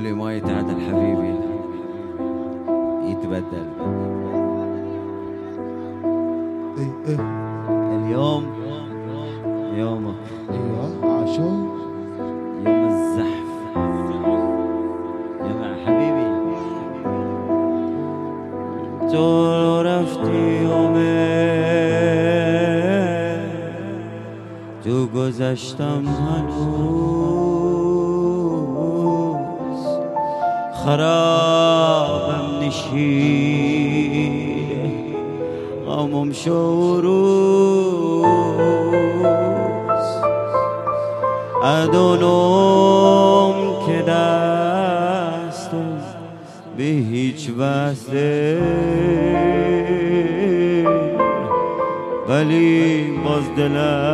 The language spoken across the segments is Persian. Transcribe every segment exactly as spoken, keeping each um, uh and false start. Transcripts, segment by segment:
واللي ما يتعدل حبيبي يتبدل. ايه ايه اليوم يومك، ايوه عاشور يوم الزحف يا حبيبي. تو رفتی اومد تو گذشتم هنوز خرابم نشینه غمم شو روز ادونم که دستم به هیچ وصله ولی باز دل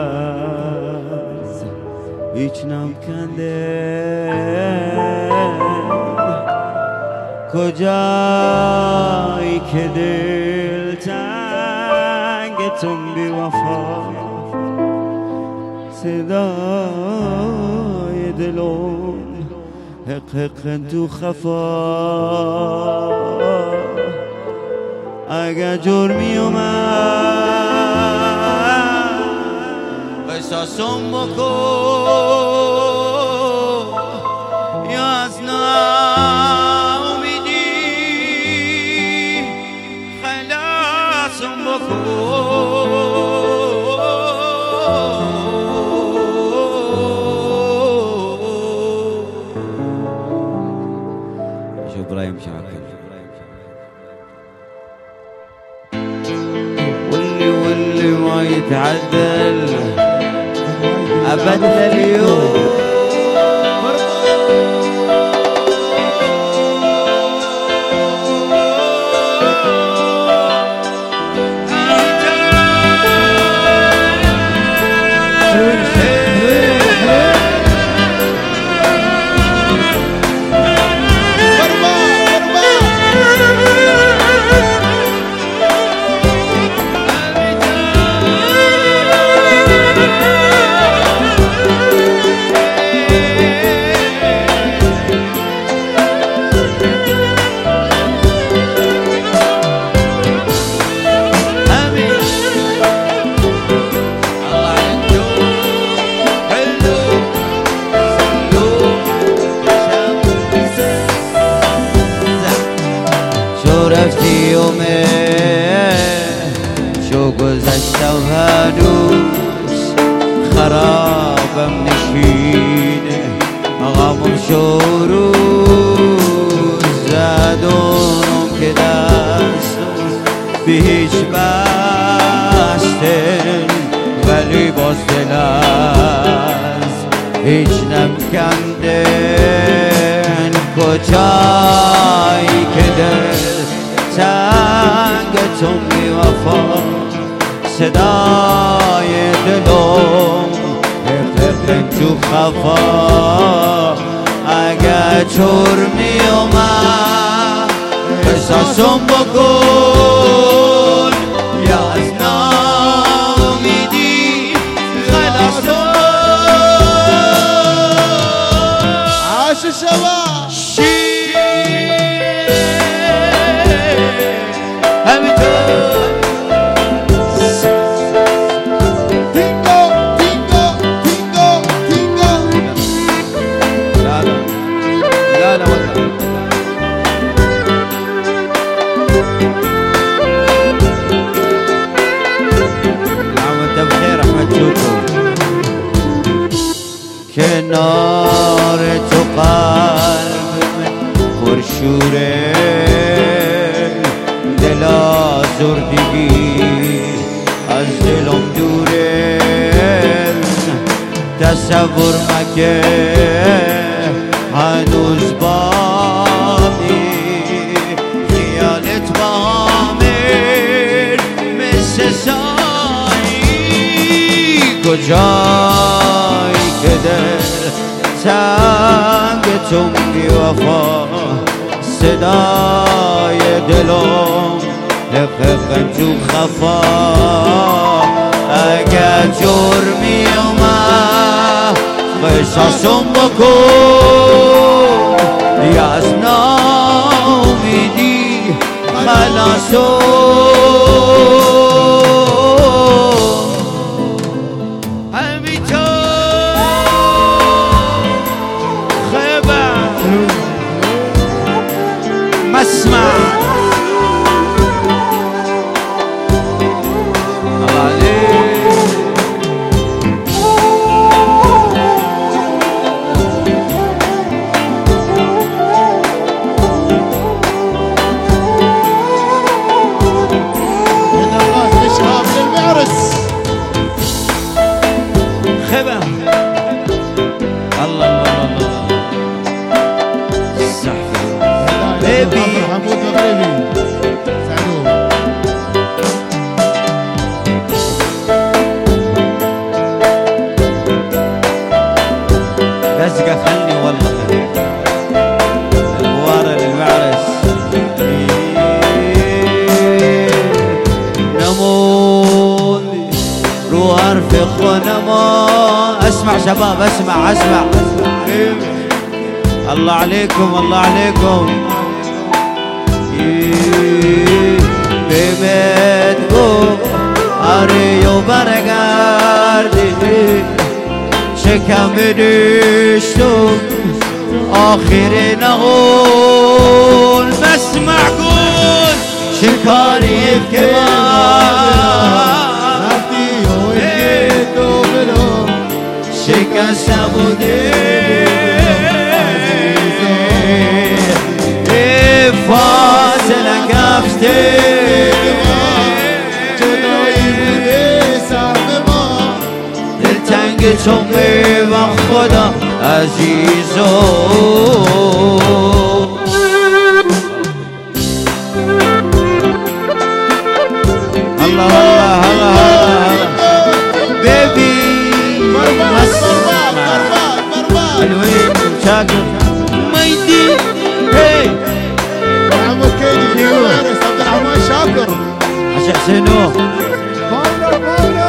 از هیچ نمکنده. کجایی که دل تنگتون بی وفا صدای دلم حق حق تو خفا. اگه جرمی اومد قصاصم بکن یا از ناامیدی خلاصم بکن. ابراهيم شاكر واللي واللي ما يتعدل ابدا اليوم. رفتی اومه شو گذشتم هنوز خرابم نشینه غمم شو روز زدونم که دستم به هیچ بستن ولی باز دل از هیچ نمکندن. کجایی که دل تنگتون بی وفا صدای دلم حق تو خفا. اگر جرمی اومد قصاصم بکن یا از ناامیدی خلاصم. عاش شباب کنار تو قلب پرشوره دل آزردگی از دلم دوره. تصور مکه هنوز بامی خیالت بامر مثل سایی. کجایی که دل تنگتون بی وفا صدای دلم لقق تو خفا. اگر جرمی اومد قصاصم بکن یا از ناامیدی خلاصو مسمع من الراس لشهاب للمعرس خبا الله الله الله الزحف بيبي حمود مغربي سعدوه لزقة خلني والله البوارة للمعرس نموني روح ارفق ونما اسمع شباب اسمع اسمع الله عليكم الله عليكم بمدگو آریو برگردی شکم دشتم آخر نقول مسمع قول شکاری که رفتی و تو بلو شکستم بوده فاصله گفته جدایی بوده سهم ما دلتنگ چون میوه خدا عزیزو الله الله الله بيبي مربات مربات مربات مربات الوين شاكر ميدي هي عمو كيدي المعرس عبد الرحمن شاكر عشان حسينو فاولا فاولا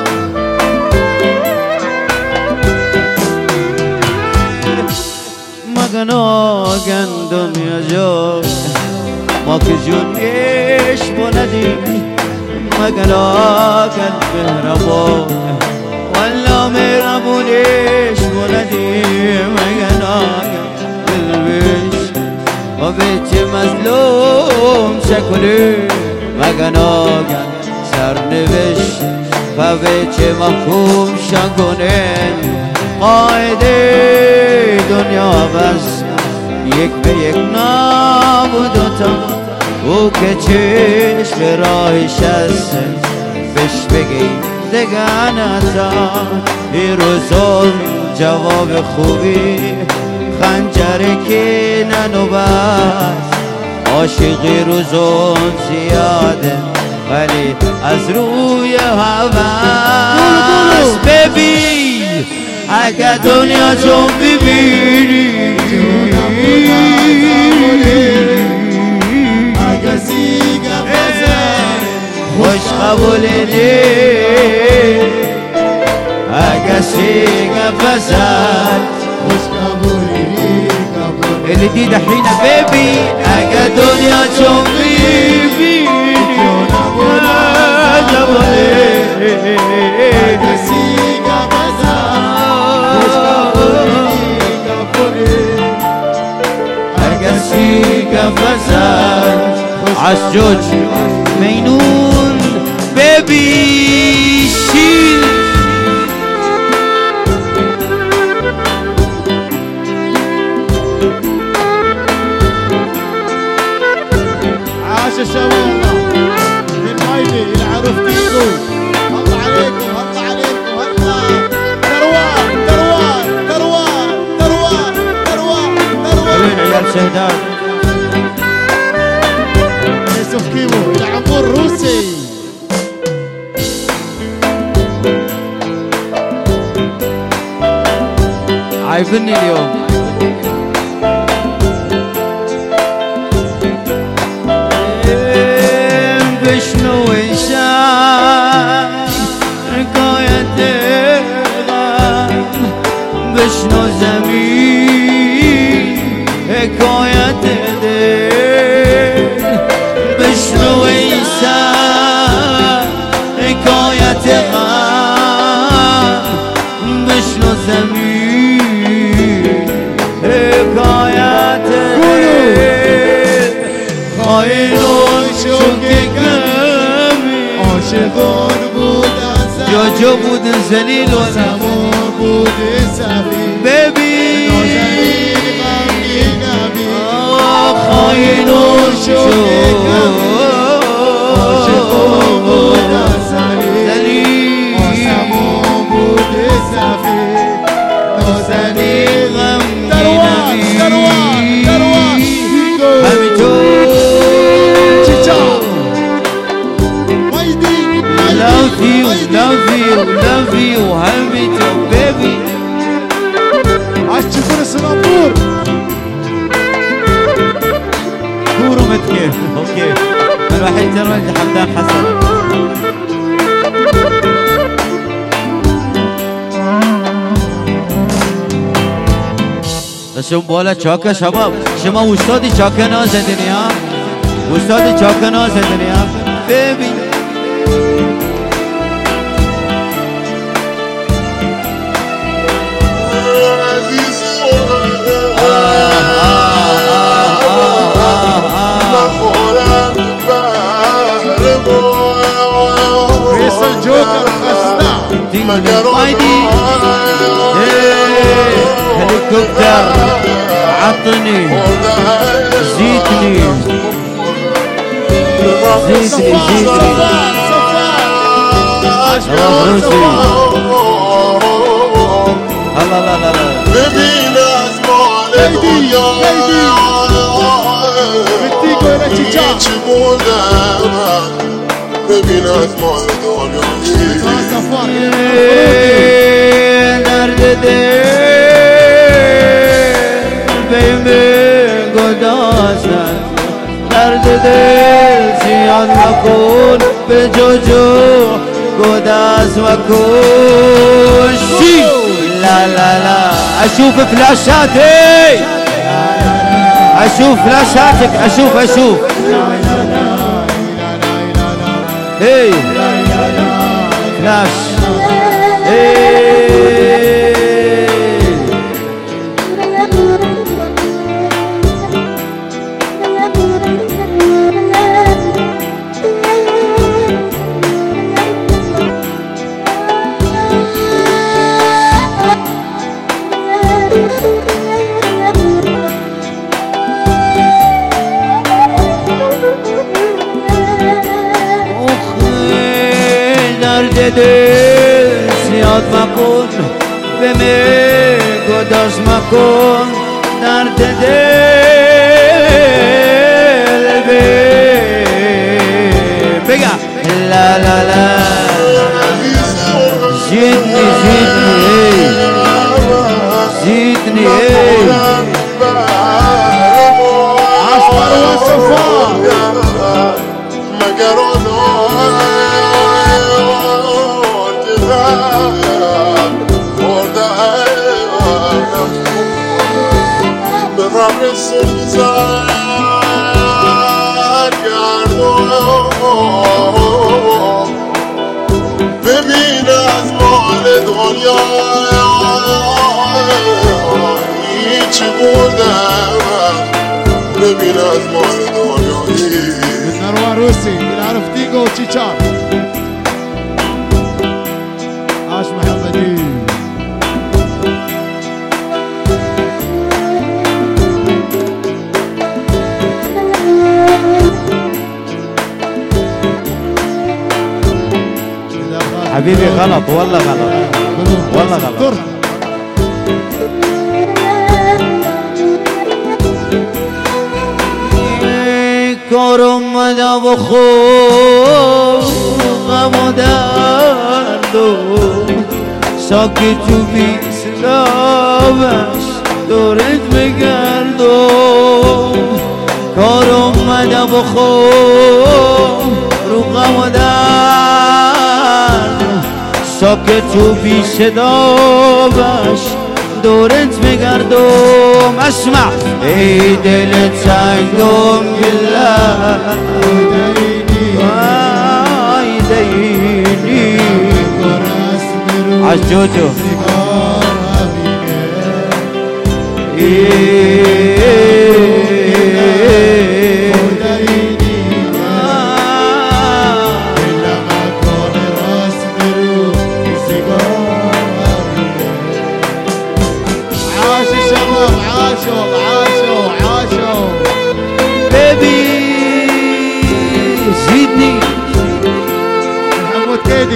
مغنو گندم یا جو ما که جونیش بلدی مغنو گند مهربون والله مهربونیش بلدی مغنو قلبش و بیت مظلوم شکلی مغنو گند سرنوشت و بیت محکوم شکنن قاعده دنیا بس یک به یک نبود و تا او که چشم راهش است بش بگی دگنتا این روزون جواب خوبی خنجره که ننوبت عاشقی روزون زیاده ولی از روی هوس ببین اگه دنیا جون ببینی اگه سیگه بزن خوش قبولی اگه سیگه بزن خوش قبولی قبولی اللي دي دحينة بيبي اگه دنیا جون ببینی اگه سیگه بزن خوش قبولی قبولی اگه سیگه بزن عسجوج مینون بيبي شيل عاش الشباب من مايدي العروف تيجو الله عليكم الله عليكم الله دروان دروان دروان دروان دروان دروان وين عيال شهدان يوسف كيمو العمور روسي عايبني اليوم بشنو انشان ركاية بشنو زمين جوجو بود زلیل و زمان بود سفید ببین نازنین غمگین نبید خاین و شد عاشق بود زلیل آسمان بود سفید نازنین غمگین نبید همینطور چیچا love you love you love you همینطور baby عاش تكون السنابور كورو متكيف اوكي الوحيد ترى حمدان حسن شما بالا چاکه شباب شما استادی چاکه نازدنی ها استادی چاکه نازدنی ها ببین فيصل جوكر خسنا مايدي هليكوبتر عطني زيتني زيتني زيتني الله لا لا لا ليدي ليدي بديكو الى تشيتشا ببین از مال دنیا صفار nerede de beyme godasan nerede de ziyan makun be jojo godas makun شي لا لا لا اشوف فلاشاتي اشوف فلاشاتك اشوف اشوف هي فلاش دل زیاد مکن به می گداز مکن درد دل بگم لا لا لا زیدنی زیدنی زیدنی اصفر و صفار ببین از مال دنیا هیچ بودم ببین از مال دنیا نروان روسي بنعرف ديجو وتشيتشار عاش محمدي حبيبي غلط والله غلط والله غلط کارم مدم و خوب غم و دردم ساکت تو بیستابش دورت بگردم کارم مدم و خوب رو غم و دردم ساکت تو بیستابش دورت بگردم اسمع ای دل تنگم بالله وای دینی از جوجو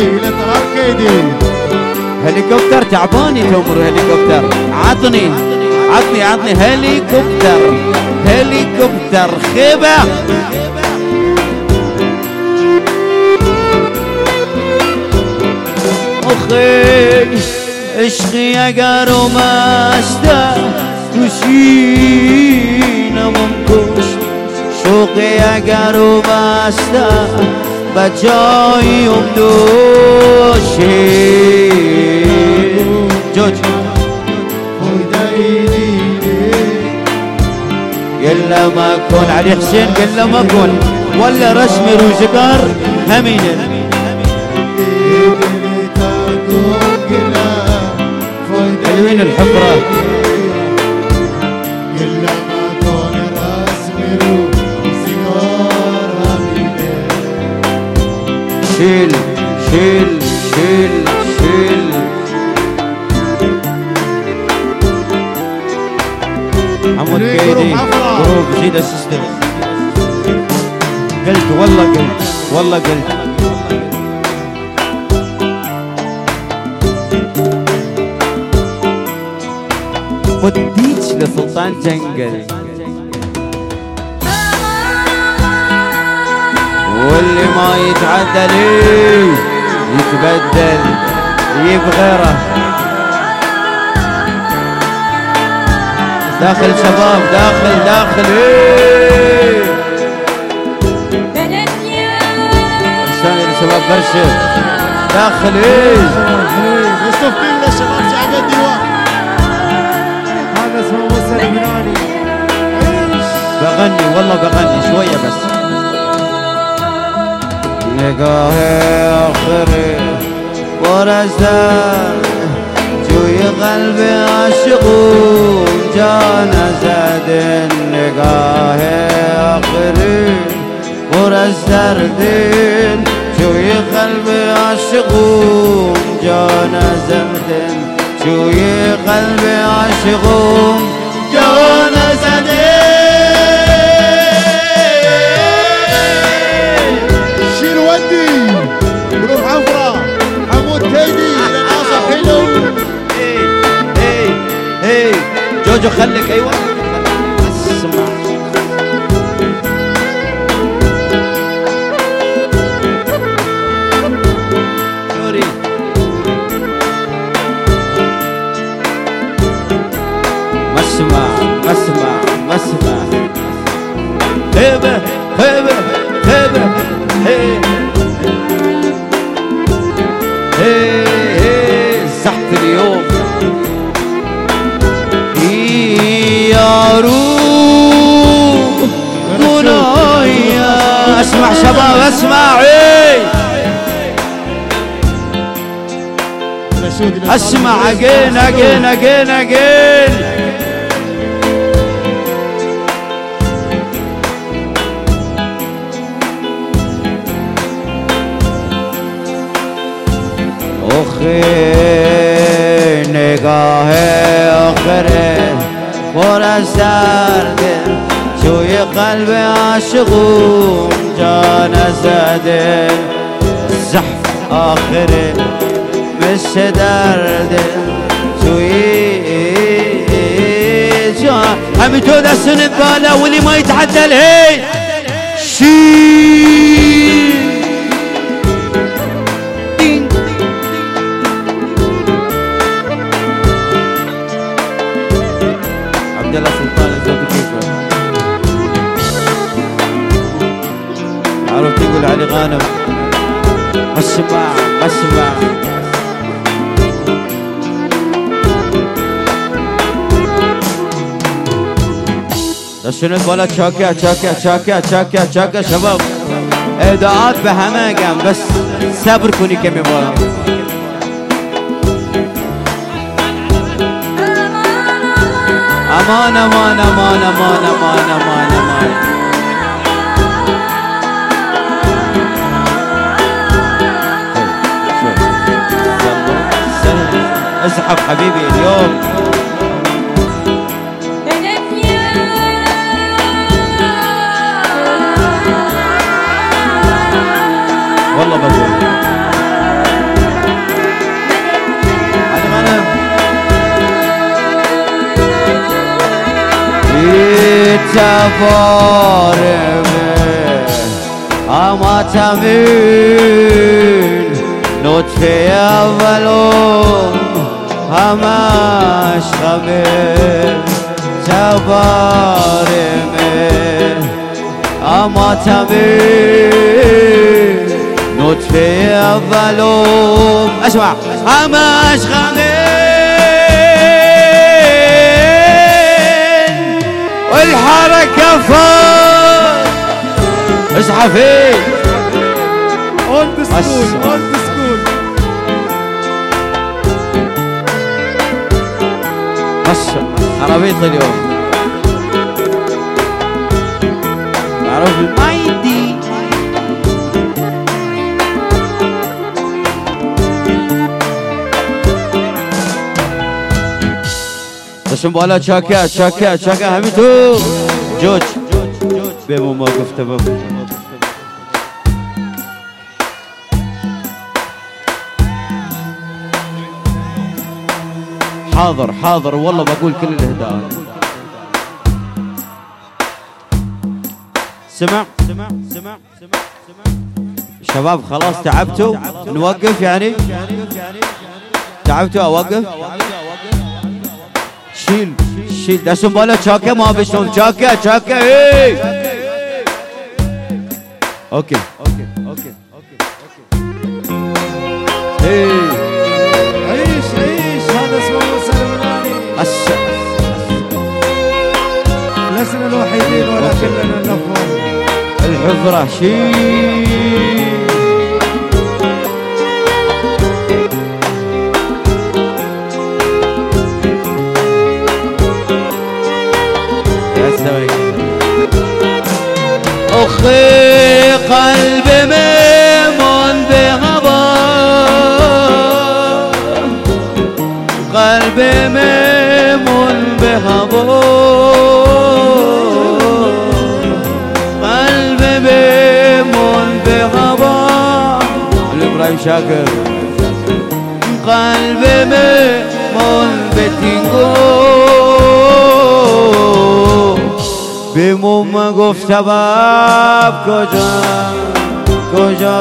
كيدي الى طلال كيدي. هليكوبتر تعباني تمر هليكوبتر، عطني عطني عطني هليكوبتر هليكوبتر خيبة. اخي عشقي اگر اومسته توشینه منکش، شوقی اگر اومسته به جایی امدوشی جوج قل ما كون علي حسين قل ما كون ولا رسمي روزقار همينه حلوين الحفرة. قل ما كون رسمي روزقار همينه. شيل شيل شيل شيل حمود كيدي جروب جديد السيستم. قلت والله قلت والله قلت وديك لسلطان جنقل، واللي ما يتعدل يتبدل يبغيره. داخل شباب داخل داخل ايه رسالة لشباب برشة داخل ايه يصطف بيه للشباب شعب الديوان. هذا اسمه موسى البناني. بغني والله بغني شوية بس. نگاه آخری ورزد جوی قلب عاشقون جان زد. نگاه آخری ورزد جوی قلب عاشقون جان زد. جوی قلب عاشقون جان زد. شيل ودي جروب حفرة حمود كيدي الى ناصر حلو. ايه ايه ايه جوجو خليك ايوه اسمع. سوري مسمع مسمع مسمع هيبه هيبه هيبه هيه هيه هيه زحف اليوم يا روح منايا. اسمع شباب اسمع ايه اسمع اجين اجين اجين اجين. اخي نگاه آخره پر از درد توی قلب عاشقون جان زده. زحف آخره مثل درد توی جان. همینطور دستونت بالا واللي ما يتعدل هي شيل. عبد الله سلطان الزوج كيفه عرفت يقول علي غانم. اسمع اسمع دستونت بالا. چاکه چاکه چاکه چاکه چاکه شباب ادعات به همه گم بس صبر کنی که میبارم. امان امان امان امان امان امان امان. ازحف حبيبي اليوم. والله بقول تبارمه اما تمين نطفه اولم همش غمه تبارمه اما تمين نطفه اولم اسمع همش غمه والحركة فوق اسحفي اولد سكول اولد سكول بس عربية اليوم معروف المايدي دشم بالا چاکه چاکه چاکه همین تو جوج بمو ما گفته بمو حاضر حاضر والله بقول كل الهدايا سمع سمع سمع سمع شباب خلاص تعبتوا نوقف يعني تعبتوا اوقف شيل شيل دستم بالا چاکه ما بشنم چاکه چاکه اي اوكي اوكي اوكي اوكي اي عيش عيش هذا اسمه موسى المناني لسنا الوحيدين ولكننا الافضل الحفرة شيل أخي قلبي ميمون بهوى قلبي ميمون بهوى قلبي ميمون بهوى الإبراهيم شاكر قلبي ميمون بتنقو بموم گفت باب کجا کجا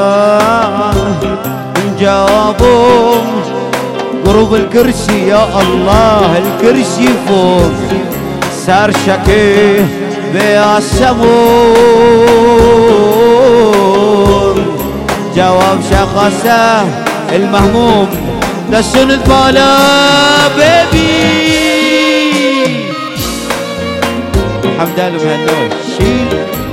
جوابهم قرب الكرسي يا الله الكرسي فوق سر شكي بيعصبون جواب شخصه المهموم دسن بالا بيبي حمدان ومهنوش شيل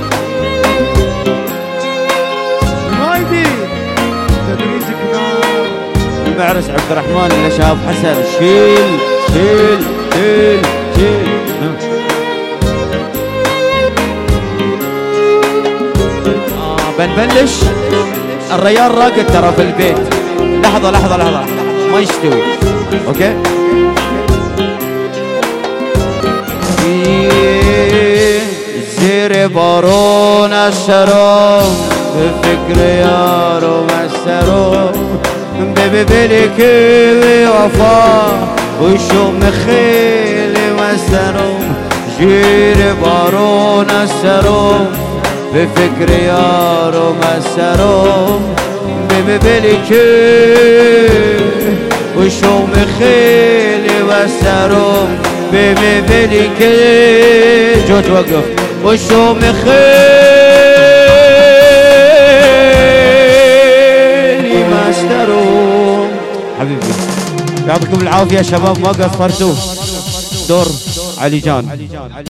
المايدي تدريجك نار المعرس عبد الرحمن اللي شاب حسن شيل شيل شيل شيل آه بنبلش الريال راقد ترى في البيت لحظة لحظة لحظة ما يستوي اوكي زیر بارون اشرام به فکر یارم اشرام ببی بلی که وفا و شم خیلی مسترم زیر بارون اشرام به فکر یارم اشرام ببی بلی که و شم خیلی مسترم ببی بلی که جو توقف وشوم خيلي ما اشتروا حبيبي يعطيكم العافية شباب ما قصرتوا دور علي جان